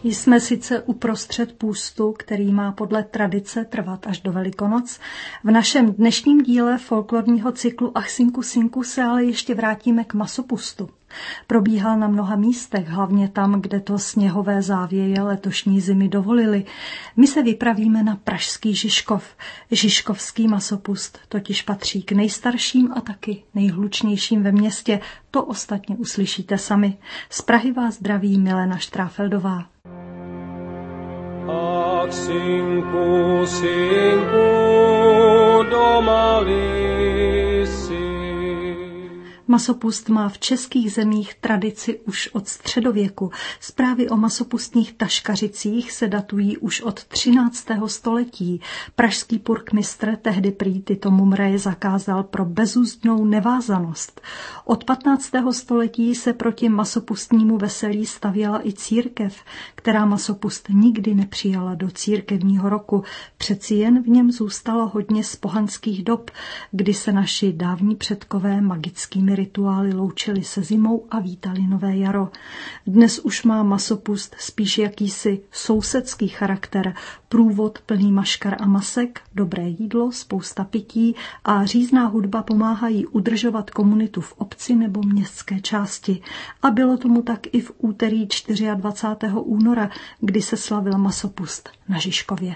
Jsme sice uprostřed půstu, který má podle tradice trvat až do Velikonoc. V našem dnešním díle folklorního cyklu Ach synku synku se ale ještě vrátíme k masopustu. Probíhal na mnoha místech, hlavně tam, kde to sněhové závěje letošní zimy dovolily. My se vypravíme na pražský Žižkov. Žižkovský masopust totiž patří k nejstarším a taky nejhlučnějším ve městě. To ostatně uslyšíte sami. Z Prahy vás zdraví Milena Štráfeldová. Ach synku, synku, doma visí. Masopust má v českých zemích tradici už od středověku. Zprávy o masopustních taškařicích se datují už od 13. století. Pražský purkmistr tehdy prý tyto mumreje zakázal pro bezúzdnou nevázanost. Od 15. století se proti masopustnímu veselí stavěla i církev, která masopust nikdy nepřijala do církevního roku. Přeci jen v něm zůstalo hodně z pohanských dob, kdy se naši dávní předkové magickými rituály loučili se zimou a vítali nové jaro. Dnes už má masopust spíš jakýsi sousedský charakter, průvod plný maškar a masek, dobré jídlo, spousta pití a řízná hudba pomáhají udržovat komunitu v obci nebo městské části. A bylo tomu tak i v úterý 24. února, kdy se slavil masopust na Žižkově.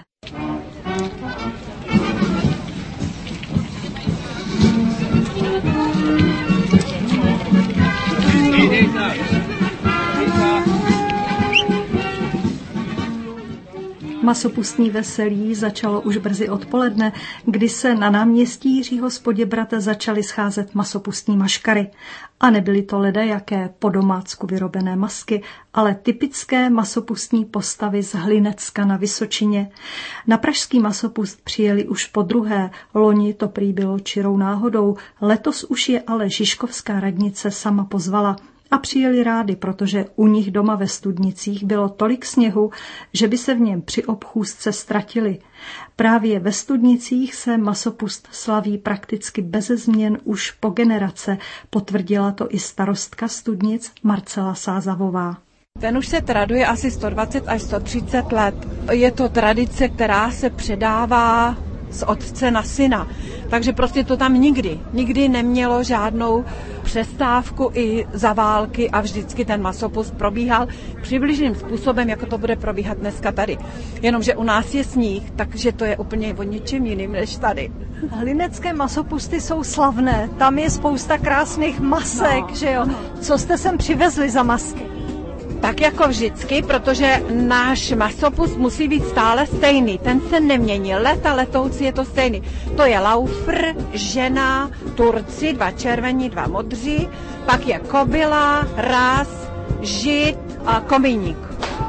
Masopustní veselí začalo už brzy odpoledne, kdy se na náměstí Jiřího z Poděbrad začaly scházet masopustní maškary. A nebyly to ledajaké po domácku vyrobené masky, ale typické masopustní postavy z Hlinecka na Vysočině. Na pražský masopust přijeli už podruhé, loni to prý bylo čirou náhodou, letos už je ale Žižkovská radnice sama pozvala. A přijeli rádi, protože u nich doma ve Studnicích bylo tolik sněhu, že by se v něm při obchůzce ztratili. Právě ve Studnicích se masopust slaví prakticky beze změn už po generace, potvrdila to i starostka Studnic Marcela Sázavová. Ten už se traduje asi 120 až 130 let. Je to tradice, která se předává z otce na syna. Takže prostě to tam nikdy nemělo žádnou přestávku i za války a vždycky ten masopust probíhal přibližným způsobem, jako to bude probíhat dneska tady. Jenomže u nás je sníh, takže to je úplně o něčem jiným než tady. Hlinecké masopusty jsou slavné, tam je spousta krásných masek, že jo? Co jste sem přivezli za masky? Tak jako vždycky, protože náš masopust musí být stále stejný. Ten se nemění. Leta letoucí je to stejný. To je laufr, žena, Turci, 2 červení, 2 modří, pak je kobyla, ráz, žid a komíník.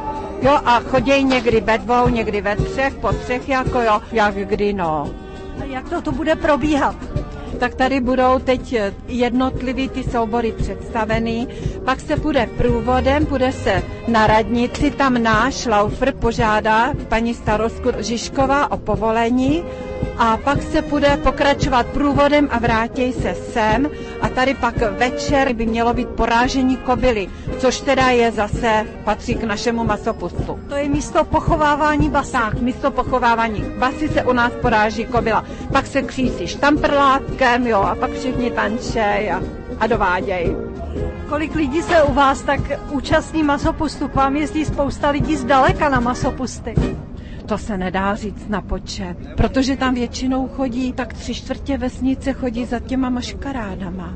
Jo, a choděj někdy ve 2, někdy ve 3, po 3, jako jo, jak kdy, no. A jak to bude probíhat? Tak tady budou teď jednotlivý ty soubory představený, pak se půjde průvodem, půjde se na radnici, tam náš laufr požádá paní starostku Žižková o povolení a pak se bude pokračovat průvodem a vrátí se sem a tady pak večer by mělo být porážení kobyly, což teda je zase, patří k našemu masopustu. To je místo pochovávání basy. Tak, místo pochovávání basy se u nás poráží kobyla. Pak se křísí štamprlátkem, jo, a pak všichni tančej a dovádějí. Kolik lidí se u vás tak účastní masopustu? K vám jezdí spousta lidí zdaleka na masopusty. To se nedá říct na počet, protože tam většinou chodí, tak 3/4 vesnice chodí za těma maškarádama.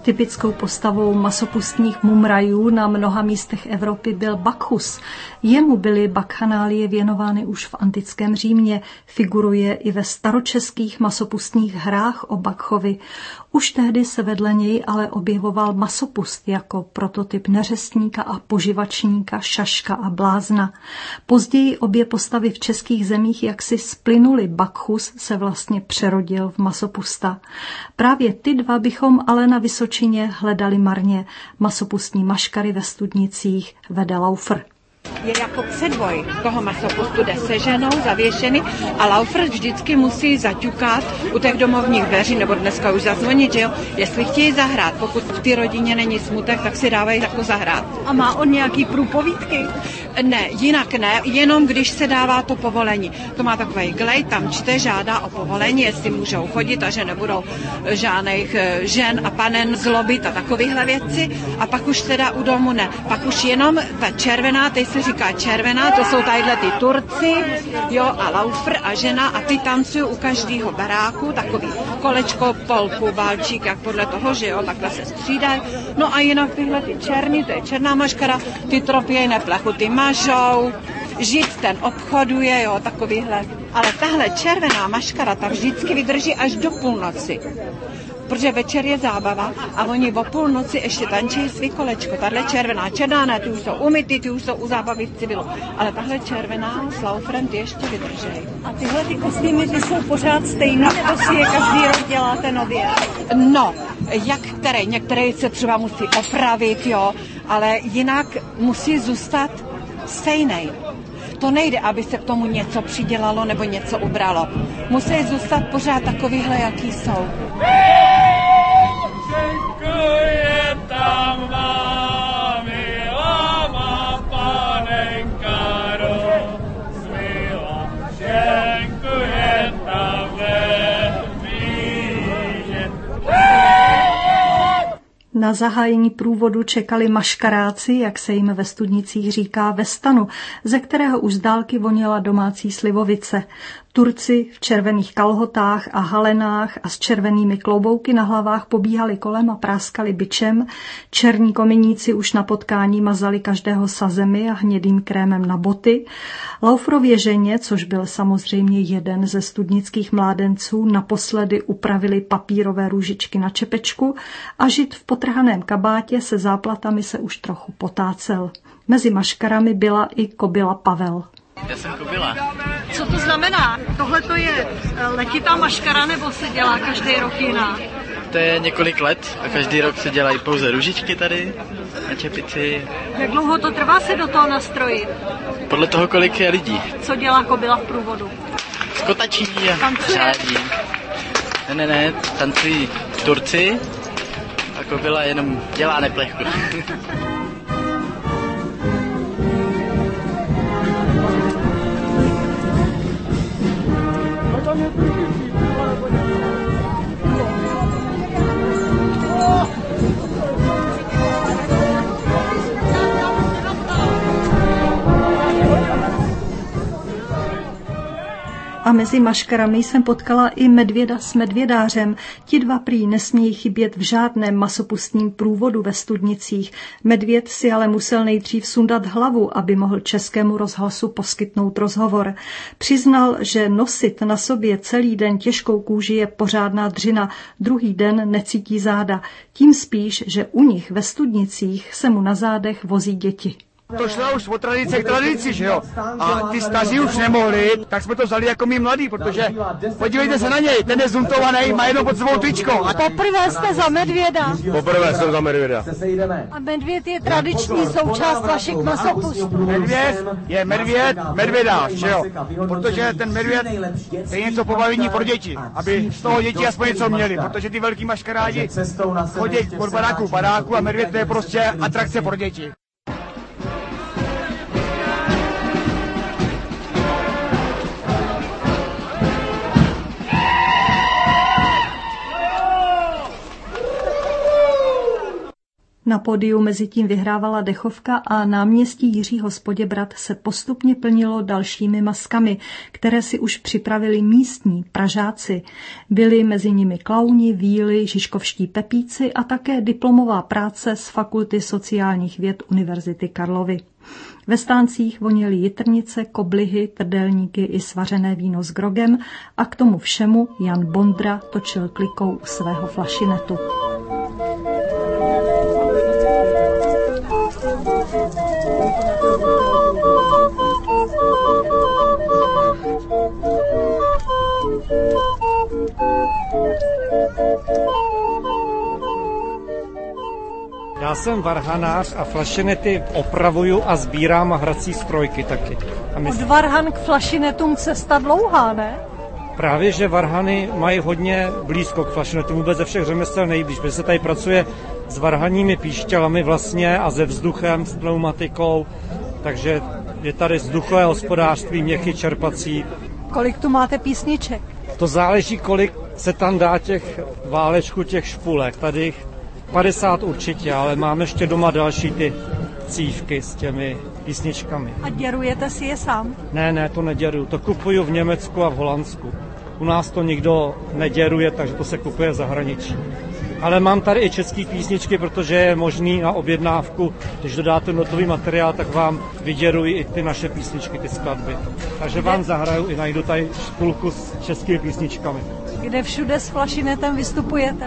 Typickou postavou masopustních mumrajů na mnoha místech Evropy byl Bakchus. Jemu byly bakchanálie věnovány už v antickém Římě, figuruje i ve staročeských masopustních hrách o Bakchovi. Už tehdy se vedle něj ale objevoval masopust jako prototyp neřestníka a poživačníka, šaška a blázna. Později obě postavy v českých zemích jaksi splynuly. Bakchus se vlastně přerodil v masopusta. Právě ty dva bychom ale na Vysočině hledali marně. Masopustní maškary ve Studnicích vede Laufer. Je jako předvoj toho masopustu, jde seženou, zavěšený a Laufer vždycky musí zaťukat u těch domovních dveří, nebo dneska už zazvonit, že jo, jestli chtějí zahrát. Pokud v té rodině není smutek, tak si dávají jako zahrát. A má on nějaký průpovídky? Ne, jinak ne, jenom když se dává to povolení. To má takový glej, tam čte, žádá o povolení, jestli můžou chodit a že nebudou žádných žen a panen zlobit a takovéhle věci. A pak už teda u domu ne. Pak už jenom ta červená, teď se říká červená, to jsou tadyhle ty Turci, jo, a Laufer a žena a ty tancují u každého baráku, takový kolečko, polku, balčík, jak podle toho, že jo, takhle se střídají. No a jinak tyhle ty černý, to je černá maškara, ty tropěj neplechu, ty mažou, žid ten obchoduje, jo, takovýhle. Ale tahle červená maškara, ta vždycky vydrží až do půlnoci. Protože večer je zábava a oni o půlnoci ještě tančí svý kolečko. Tahle černá ne, ty už jsou umytý, ty už jsou u zábavy v civilu. Ale tahle červená s Lauferem ty ještě vydrží. A tyhle ty kostýmy, ty jsou pořád stejné, nebo si je každý rok děláte nově? No, některé se třeba musí opravit, jo, ale jinak musí zůstat stejnej. To nejde, aby se k tomu něco přidělalo nebo něco ubralo. Musí zůstat pořád takovýhle, jaký jsou. Děkuji tam vám, milá má panenka rozmila. Děkuji tam ve víně. Na zahájení průvodu čekali maškaráci, jak se jim ve Studnicích říká, ve stanu, ze kterého už z dálky voněla domácí slivovice. Turci v červených kalhotách a halenách a s červenými klobouky na hlavách pobíhali kolem a práskali bičem. Černí kominíci už na potkání mazali každého sazemi a hnědým krémem na boty. Lauferově ženě, což byl samozřejmě jeden ze studnických mládenců, naposledy upravili papírové růžičky na čepečku a žid v potrhaném kabátě se záplatami se už trochu potácel. Mezi maškarami byla i kobyla Pavel. Já jsem kobyla. Co to znamená? Tohle to je letitá maškara, nebo se dělá každý rok jiná? To je několik let a každý rok se dělají pouze růžičky tady na čepici. Jak dlouho to trvá se do toho nastrojit? Podle toho, kolik je lidí. Co dělá kobyla v průvodu? Skotačí a řádí. Ne, tancují Turci a kobyla jenom dělá neplechu. A mezi maškarami jsem potkala i medvěda s medvědářem. Ti dva prý nesmějí chybět v žádném masopustním průvodu ve Studnicích. Medvěd si ale musel nejdřív sundat hlavu, aby mohl Českému rozhlasu poskytnout rozhovor. Přiznal, že nosit na sobě celý den těžkou kůži je pořádná dřina, druhý den necítí záda. Tím spíš, že u nich ve Studnicích se mu na zádech vozí děti. To šlo už od tradice k tradici, že jo? A ty staří už nemohli, tak jsme to vzali jako my mladí, protože podívejte se na něj, ten je zuntovaný, má jenom pod sebou tričko. A Poprvé jste za medvěda. Poprvé jsem za medvěda. A medvěd je tradiční součást vašich masopustů. Medvěd je medvědáš, že jo? Protože ten medvěd je něco pobavění pro děti, aby z toho děti aspoň něco měli, protože ty velký maškarádi chodí od baráku k baráku a medvěd to je prostě atrakce pro děti. Na pódiu mezitím vyhrávala dechovka a náměstí Jiřího z Poděbrad se postupně plnilo dalšími maskami, které si už připravili místní Pražáci. Byli mezi nimi klauni, víly, žižkovští pepíci a také diplomová práce z Fakulty sociálních věd Univerzity Karlovy. Ve stáncích voněly jitrnice, koblihy, trdelníky i svařené víno s grogem a k tomu všemu Jan Bondra točil klikou u svého flašinetu. Já jsem varhanář a flašinety opravuju a sbírám a hrací strojky taky. Od varhan k flašinetům cesta dlouhá, ne? Právě, že varhany mají hodně blízko k flašinetům, vůbec ze všech řemesel nejblíž, protože se tady pracuje s varhanními píšťalami vlastně a se vzduchem, s pneumatikou, takže je tady vzduchové hospodářství, měchy čerpací. Kolik tu máte písniček? To záleží, kolik se tam dá těch válečků, těch špulek. Tady 50 určitě, ale mám ještě doma další ty cívky s těmi písničkami. A děrujete si je sám? Ne, to neděruju. To kupuju v Německu a v Holandsku. U nás to nikdo neděruje, takže to se kupuje v zahraničí. Ale mám tady i české písničky, protože je možný na objednávku, když dodáte notový materiál, tak vám vyděrují i ty naše písničky, ty skladby. Takže vám zahraju i najdu tady špulku s českými písničkami. Kde všude s flašinetem vystupujete?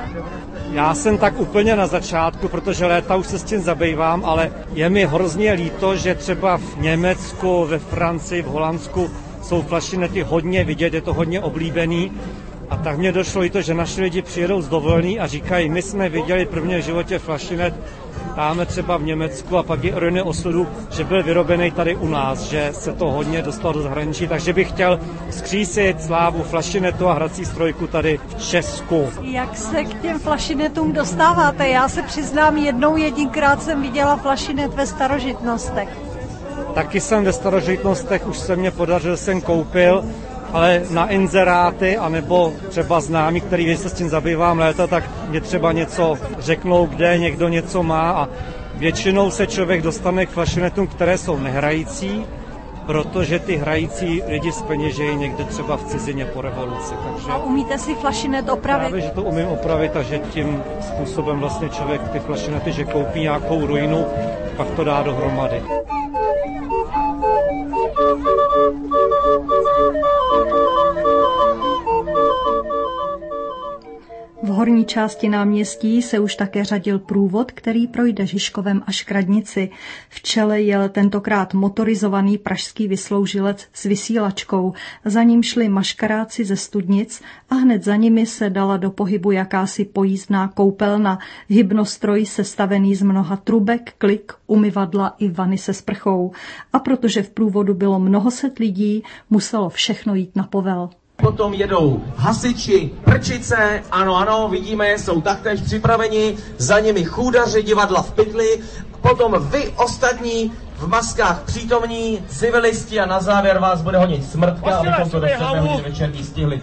Já jsem tak úplně na začátku, protože léta už se s tím zabývám, ale je mi hrozně líto, že třeba v Německu, ve Francii, v Holandsku jsou flašinety hodně vidět, je to hodně oblíbený. A tak mě došlo i to, že naši lidi přijedou z dovolený a říkají, my jsme viděli prvně v životě flašinet, dáme třeba v Německu a pak je ironie osudu, že byl vyrobený tady u nás, že se to hodně dostalo do zahraničí, takže bych chtěl vzkřísit slávu flašinetu a hrací strojku tady v Česku. Jak se k těm flašinetům dostáváte? Já se přiznám, jedinkrát jsem viděla flašinet ve starožitnostech. Taky jsem ve starožitnostech, už se mě podařil, jsem koupil, ale na inzeráty, anebo třeba známí, který se s tím zabývám léta, tak mě třeba něco řeknou, kde někdo něco má a většinou se člověk dostane k flašinetům, které jsou nehrající, protože ty hrající lidi zpeněžejí někde třeba v cizině po revoluci. Takže a umíte si flašinet opravit? Právě, že to umím opravit, takže tím způsobem vlastně člověk ty flašinety, že koupí nějakou ruinu, pak to dá dohromady. V horní části náměstí se už také řadil průvod, který projde Žižkovem až k radnici. V čele jel tentokrát motorizovaný pražský vysloužilec s vysílačkou. Za ním šli maškaráci ze Studnic a hned za nimi se dala do pohybu jakási pojízdná koupelna, hybnostroj sestavený z mnoha trubek, klik, umyvadla i vany se sprchou. A protože v průvodu bylo mnoho set lidí, muselo všechno jít na povel. Potom jedou hasiči, prčice, ano, vidíme, jsou taktéž připraveni, za nimi chůdaři, divadla v pytli, potom vy ostatní v maskách přítomní, civilisti a na závěr vás bude honit smrtka, abychom to do 7 hodin večerní stihli.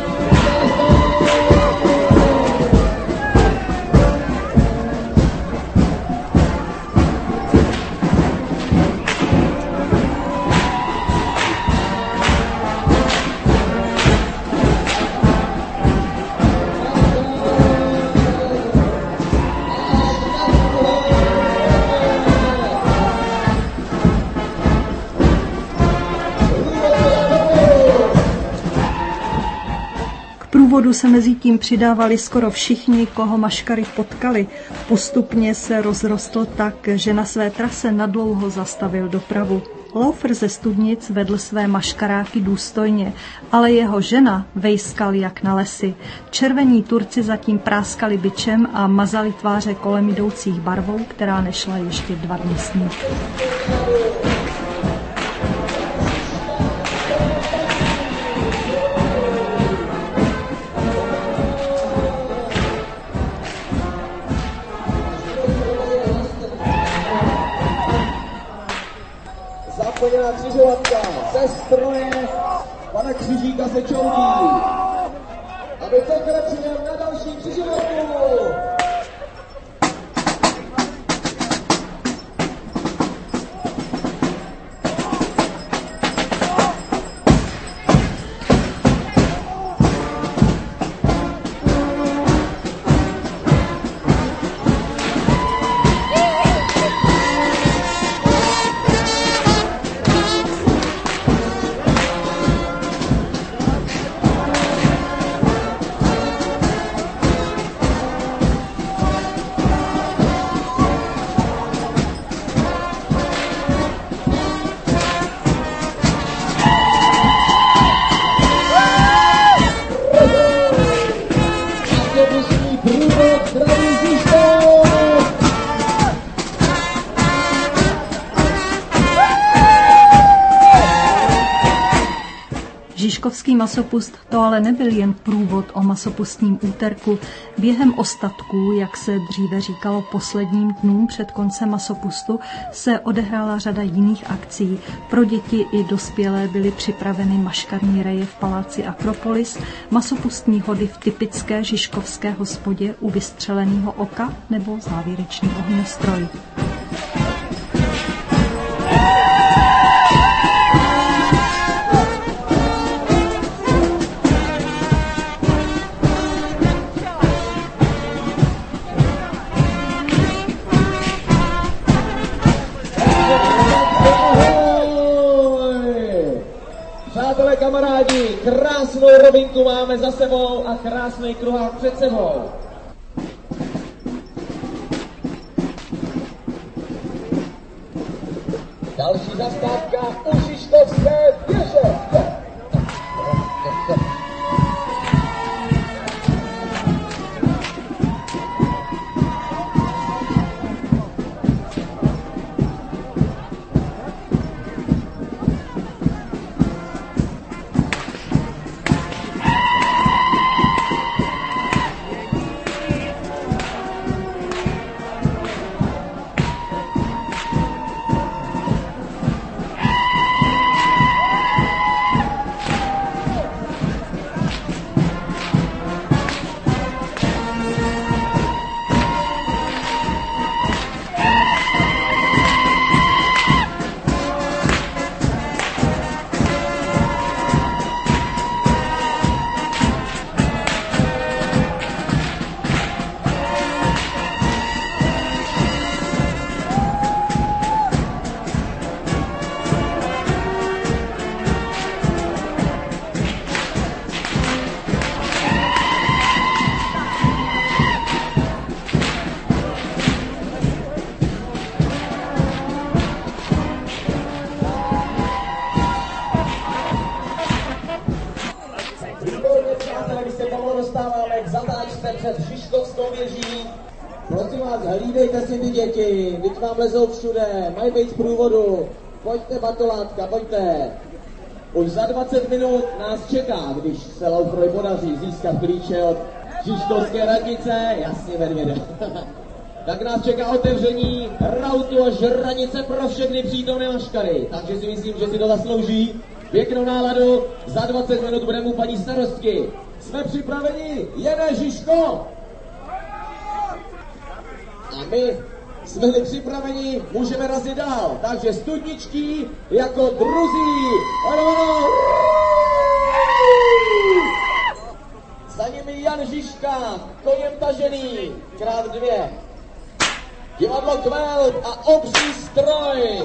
Vodu se mezi tím přidávali skoro všichni, koho maškary potkali. Postupně se rozrostl tak, že na své trase nadlouho zastavil dopravu. Laufer ze Studnic vedl své maškaráky důstojně, ale jeho žena vejskal jak na lesy. Červení Turci zatím práskali bičem a mazali tváře kolem jdoucích barvou, která nešla ještě 2 dny snít. Zapojená křižovatka ze stroje pana Křižíka se čoudí, aby pokračujeme na další křižovatku. Žižkovský masopust to ale nebyl jen průvod o masopustním úterku. Během ostatků, jak se dříve říkalo posledním dnům před koncem masopustu, se odehrála řada jiných akcí. Pro děti i dospělé byly připraveny maškarní reje v paláci Akropolis, masopustní hody v typické žižkovské hospodě u vystřeleného oka nebo závěrečný ohňostroj. Přátelé, kamarádi, krásnou rovinku máme za sebou a krásný kruhák před sebou. Další zastávka u Žižkovské věže. Dostáváme k zatáčce před Žižkovskou věží. Prosím vás, hlídejte si ty děti, teď vám lezou všude, mají být v průvodu. Pojďte, batolátka, pojďte. Už za 20 minut nás čeká, když se Laufrovi podaří získat klíče od Žižkovské radnice, jasně medvěde. Tak nás čeká otevření rautu a žranice pro všechny přítomné maškary. Takže si myslím, že si to zaslouží pěknou náladu. Za 20 minut budeme u paní starostky. Jsme připraveni, jede Žižko! A my jsme připraveni, můžeme razit dál. Takže studničky jako druzí. Ano! Za nimi Jan Žižka, koněm tažený, krát 2. Divadlo Kveld a obří stroj.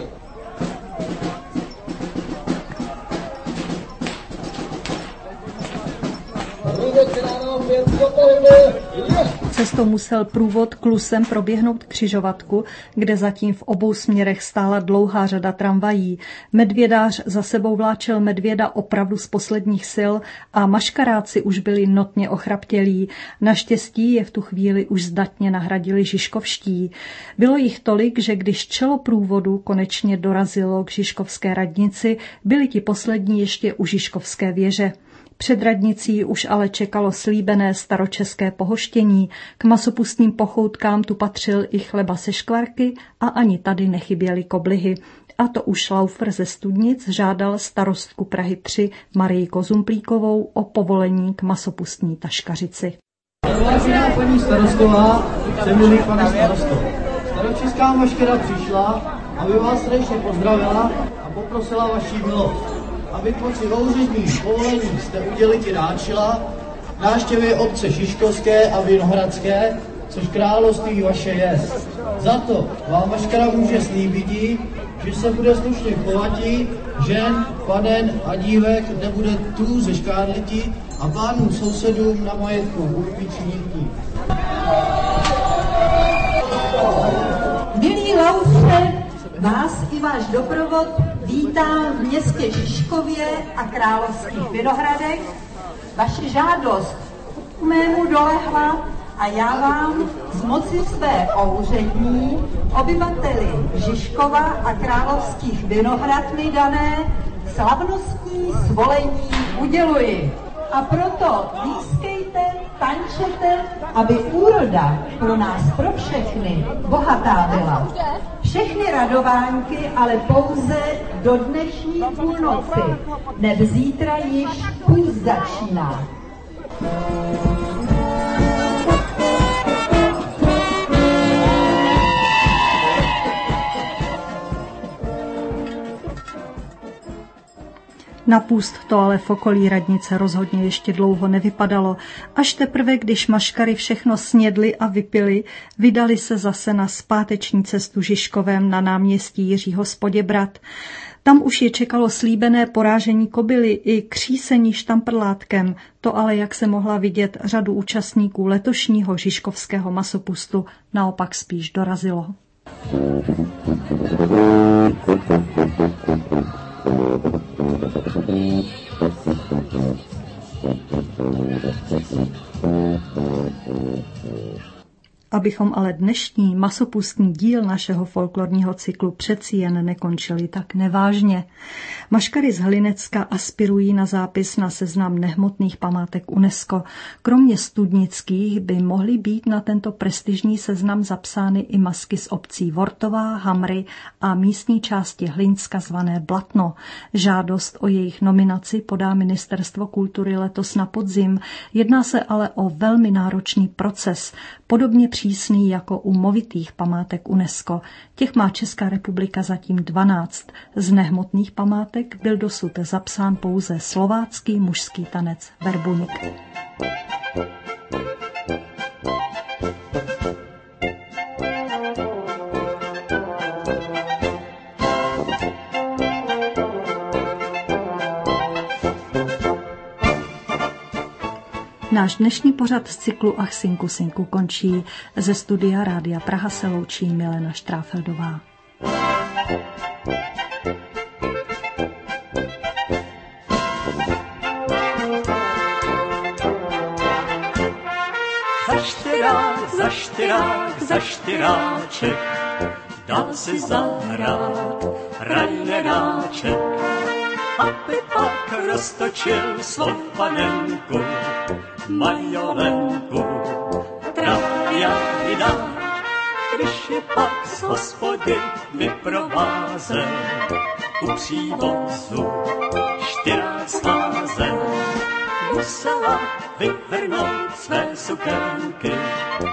Cestou musel průvod klusem proběhnout křižovatku, kde zatím v obou směrech stála dlouhá řada tramvají. Medvědář za sebou vláčel medvěda opravdu z posledních sil a maškaráci už byli notně ochraptělí. Naštěstí je v tu chvíli už zdatně nahradili žižkovští. Bylo jich tolik, že když čelo průvodu konečně dorazilo k Žižkovské radnici, byli ti poslední ještě u Žižkovské věže. Před radnicí už ale čekalo slíbené staročeské pohoštění. K masopustním pochoutkám tu patřil i chleba se škvarky a ani tady nechyběly koblihy. A to už Laufr ze Studnic žádal starostku Prahy 3 Marii Kozumplíkovou o povolení k masopustní taškařici. Vážená paní starostová, milý pane starosto, staročeská maškara přišla, aby vás srdečně pozdravila a poprosila vaši milost, aby po úředních povolení jste udělit dáčila návštěvy obce Žižkovské a Vinohradské, což království vaše je. Za to vám maškara může slíbit, že se bude slušně chovatí, žen, panen a dívek nebude tu ze škádlití a pánům sousedům na majetku buď činití. Milí Laufre, vás i váš doprovod vítám v městě Žižkově a Královských Vinohradech. Vaše žádost k mému dolehla a já vám z moci své úřední obyvateli Žižkova a Královských Vinohrad mi dané slavnostní svolení uděluji. A proto výskejte, tančete, aby úroda pro nás, pro všechny, bohatá byla. Všechny radovánky ale pouze do dnešní půlnoci, neb zítra již půst začíná. Na půst to ale v okolí radnice rozhodně ještě dlouho nevypadalo. Až teprve, když maškary všechno snědli a vypili, vydali se zase na zpáteční cestu Žižkovem na náměstí Jiřího z Poděbrad. Tam už je čekalo slíbené porážení kobily i křísení štamprlátkem. To ale, jak se mohla vidět, řadu účastníků letošního žižkovského masopustu naopak spíš dorazilo. Abychom ale dnešní masopustní díl našeho folklorního cyklu přeci jen nekončili tak nevážně. Maškary z Hlinecka aspirují na zápis na seznam nehmotných památek UNESCO. Kromě studnických by mohly být na tento prestižní seznam zapsány i masky z obcí Vortová, Hamry a místní části Hlinska zvané Blatno. Žádost o jejich nominaci podá Ministerstvo kultury letos na podzim. Jedná se ale o velmi náročný proces, podobně přísný jako u movitých památek UNESCO. Těch má Česká republika zatím 12. Z nehmotných památek byl dosud zapsán pouze slovácký mužský tanec verbuňk. Náš dnešní pořad z cyklu Ach synku, synku končí. Ze studia Rádia Praha se loučí Milena Štráfeldová. Za štyráček, dá si zahrát rajneráček, aby pak roztočil svou panenku, majolenku, trapjajda, když je pak z hospody vyprovázel, u přívozu štyrák scházel, musela vyvrhnout své sukénky,